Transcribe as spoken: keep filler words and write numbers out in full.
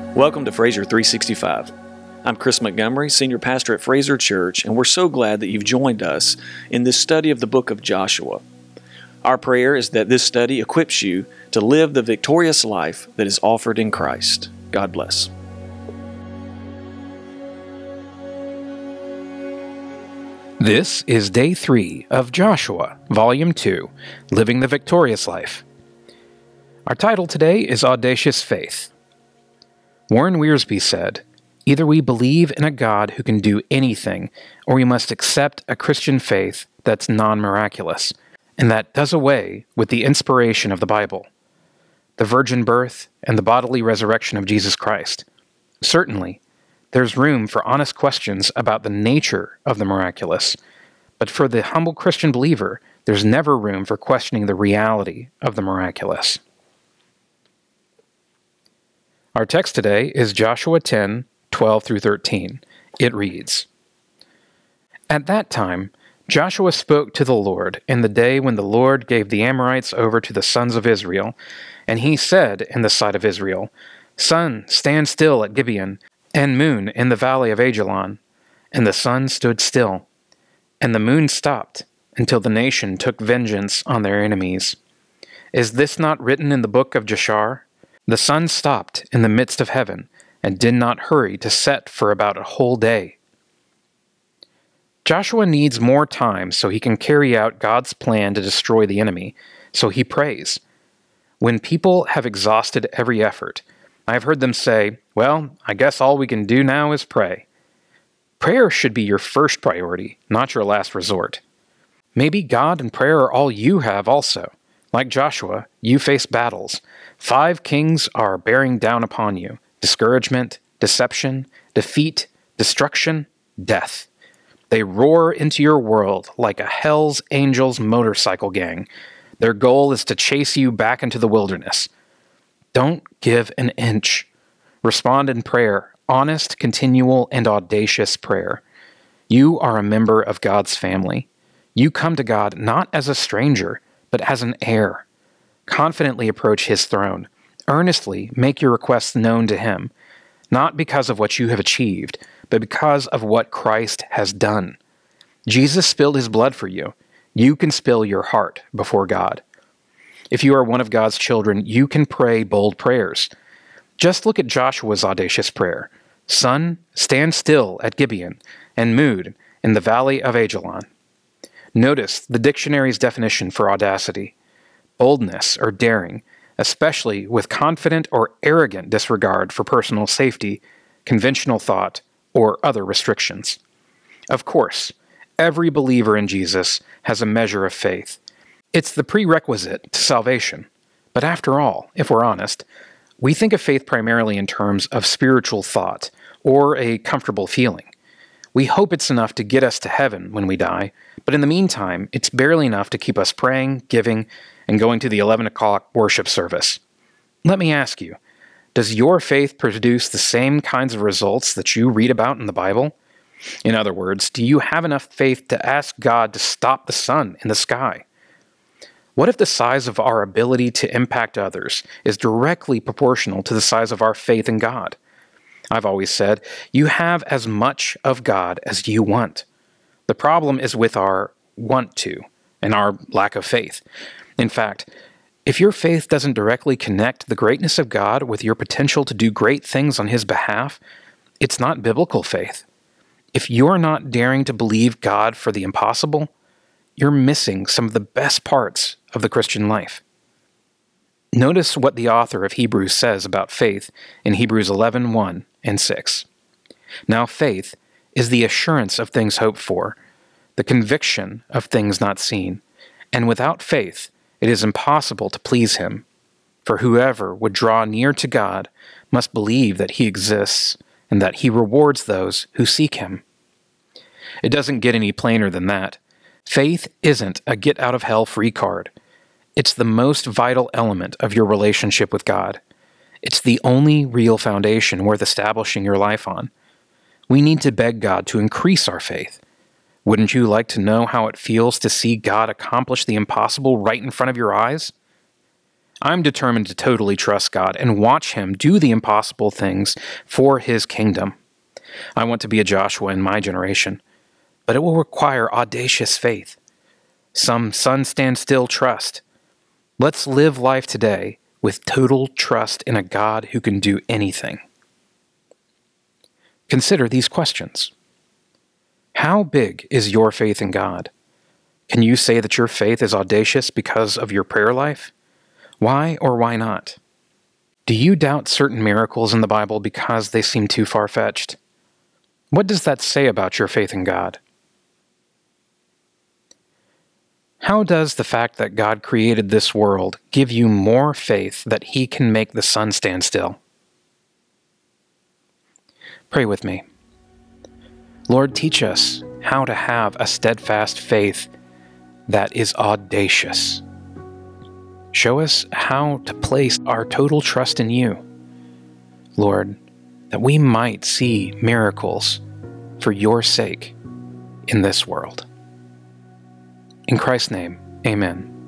Welcome to Fraser three sixty-five. I'm Chris Montgomery, Senior Pastor at Fraser Church, and we're so glad that you've joined us in this study of the book of Joshua. Our prayer is that this study equips you to live the victorious life that is offered in Christ. God bless. This is Day three of Joshua, Volume two, Living the Victorious Life. Our title today is Audacious Faith. Warren Wiersbe said, "Either we believe in a God who can do anything, or we must accept a Christian faith that's non-miraculous, and that does away with the inspiration of the Bible, the virgin birth, and the bodily resurrection of Jesus Christ. Certainly, there's room for honest questions about the nature of the miraculous, but for the humble Christian believer, there's never room for questioning the reality of the miraculous." Our text today is Joshua ten, twelve through thirteen. It reads, "At that time, Joshua spoke to the Lord in the day when the Lord gave the Amorites over to the sons of Israel, and he said in the sight of Israel, 'Sun, stand still at Gibeon, and moon in the valley of Ajalon.' And the sun stood still, and the moon stopped, until the nation took vengeance on their enemies. Is this not written in the book of Jashar? The sun stopped in the midst of heaven, and did not hurry to set for about a whole day." Joshua needs more time so he can carry out God's plan to destroy the enemy, so he prays. When people have exhausted every effort, I've heard them say, "Well, I guess all we can do now is pray." Prayer should be your first priority, not your last resort. Maybe God and prayer are all you have also. Like Joshua, you face battles. Five kings are bearing down upon you: discouragement, deception, defeat, destruction, death. They roar into your world like a Hell's Angels motorcycle gang. Their goal is to chase you back into the wilderness. Don't give an inch. Respond in prayer, honest, continual, and audacious prayer. You are a member of God's family. You come to God not as a stranger, but as an heir. Confidently approach his throne. Earnestly make your requests known to him, not because of what you have achieved, but because of what Christ has done. Jesus spilled his blood for you. You can spill your heart before God. If you are one of God's children, you can pray bold prayers. Just look at Joshua's audacious prayer. "Sun, stand still at Gibeon, and moon in the valley of Ajalon." Notice the dictionary's definition for audacity: boldness or daring, especially with confident or arrogant disregard for personal safety, conventional thought, or other restrictions. Of course, every believer in Jesus has a measure of faith. It's the prerequisite to salvation. But after all, if we're honest, we think of faith primarily in terms of spiritual thought or a comfortable feeling. We hope it's enough to get us to heaven when we die, but in the meantime, it's barely enough to keep us praying, giving, and going to the eleven o'clock worship service. Let me ask you, does your faith produce the same kinds of results that you read about in the Bible? In other words, do you have enough faith to ask God to stop the sun in the sky? What if the size of our ability to impact others is directly proportional to the size of our faith in God? I've always said, you have as much of God as you want. The problem is with our want to and our lack of faith. In fact, if your faith doesn't directly connect the greatness of God with your potential to do great things on his behalf, it's not biblical faith. If you're not daring to believe God for the impossible, you're missing some of the best parts of the Christian life. Notice what the author of Hebrews says about faith in Hebrews eleven, one and six. "Now faith is the assurance of things hoped for, the conviction of things not seen. And without faith it is impossible to please him. For whoever would draw near to God must believe that he exists, and that he rewards those who seek him." It doesn't get any plainer than that. Faith isn't a get-out-of-hell-free card. It's the most vital element of your relationship with God. It's the only real foundation worth establishing your life on. We need to beg God to increase our faith. Wouldn't you like to know how it feels to see God accomplish the impossible right in front of your eyes? I'm determined to totally trust God and watch Him do the impossible things for His kingdom. I want to be a Joshua in my generation, but it will require audacious faith, some sun stand still trust. Let's live life today with total trust in a God who can do anything. Consider these questions. How big is your faith in God? Can you say that your faith is audacious because of your prayer life? Why or why not? Do you doubt certain miracles in the Bible because they seem too far-fetched? What does that say about your faith in God? How does the fact that God created this world give you more faith that He can make the sun stand still? Pray with me. Lord, teach us how to have a steadfast faith that is audacious. Show us how to place our total trust in You, Lord, that we might see miracles for Your sake in this world. In Christ's name, amen.